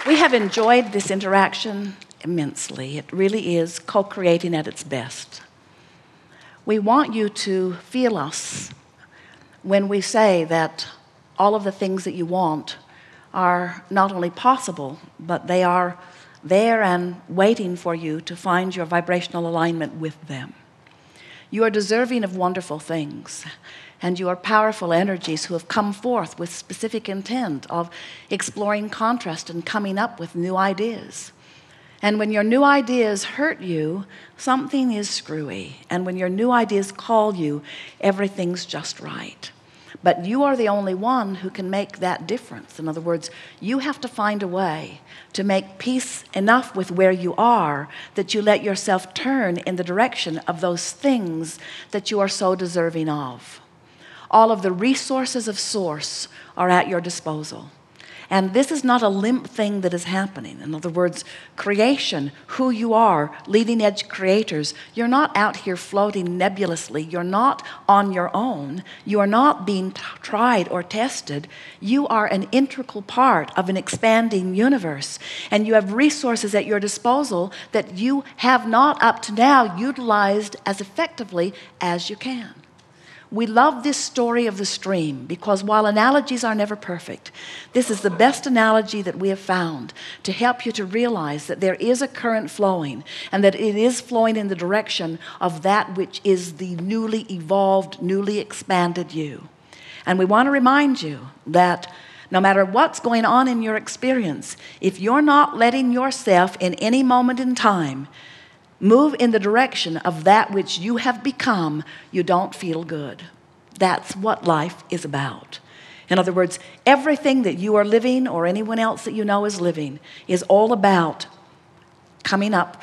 We have enjoyed this interaction immensely. It really is co-creating at its best. We want you to feel us when we say that all of the things that you want are not only possible, but they are there and waiting for you to find your vibrational alignment with them. You are deserving of wonderful things, and you are powerful energies who have come forth with specific intent of exploring contrast and coming up with new ideas. And when your new ideas hurt you, something is screwy. And when your new ideas call you, everything's just right. But you are the only one who can make that difference. In other words, you have to find a way to make peace enough with where you are that you let yourself turn in the direction of those things that you are so deserving of. All of the resources of Source are at your disposal. And this is not a limp thing that is happening. In other words, creation, who you are, leading edge creators, you're not out here floating nebulously. You're not on your own. You are not being tried or tested. You are an integral part of an expanding universe. And you have resources at your disposal that you have not up to now utilized as effectively as you can. We love this story of the stream because while analogies are never perfect, this is the best analogy that we have found to help you to realize that there is a current flowing and that it is flowing in the direction of that which is the newly evolved, newly expanded you. And we want to remind you that no matter what's going on in your experience, if you're not letting yourself in any moment in time move in the direction of that which you have become, you don't feel good. That's what life is about. In other words, everything that you are living or anyone else that you know is living is all about coming up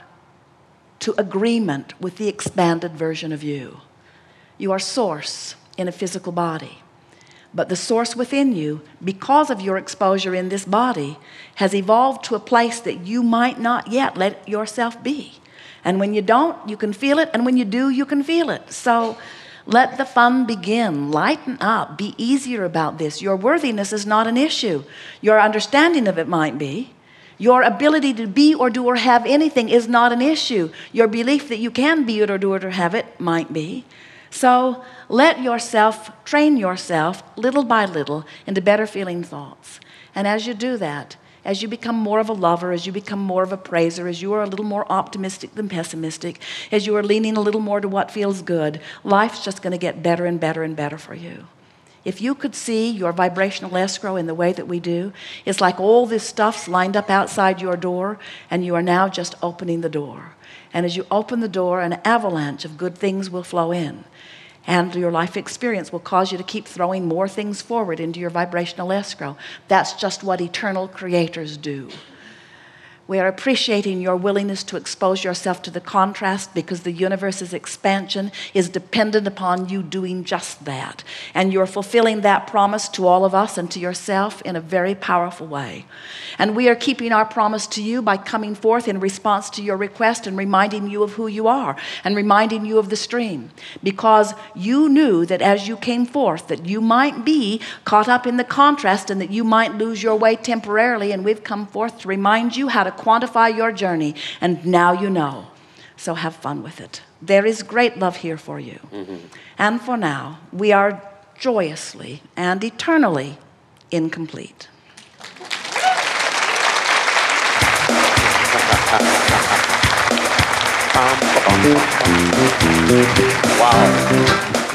to agreement with the expanded version of you. You are Source in a physical body. But the Source within you, because of your exposure in this body, has evolved to a place that you might not yet let yourself be. And when you don't, you can feel it. And when you do, you can feel it. So let the fun begin. Lighten up. Be easier about this. Your worthiness is not an issue. Your understanding of it might be. Your ability to be or do or have anything is not an issue. Your belief that you can be it or do it or have it might be. So let yourself train yourself little by little into better feeling thoughts. And as you do that, as you become more of a lover, as you become more of a praiser, as you are a little more optimistic than pessimistic, as you are leaning a little more to what feels good, life's just going to get better and better and better for you. If you could see your vibrational escrow in the way that we do, it's like all this stuff's lined up outside your door, and you are now just opening the door. And as you open the door, an avalanche of good things will flow in. And your life experience will cause you to keep throwing more things forward into your vibrational escrow. That's just what eternal creators do. We are appreciating your willingness to expose yourself to the contrast because the universe's expansion is dependent upon you doing just that. And you're fulfilling that promise to all of us and to yourself in a very powerful way. And we are keeping our promise to you by coming forth in response to your request and reminding you of who you are and reminding you of the stream. Because you knew that as you came forth that you might be caught up in the contrast and that you might lose your way temporarily, and we've come forth to remind you how to quantify your journey, and now you know. So have fun with it. There is great love here for you. And for now, we are joyously and eternally incomplete. Wow.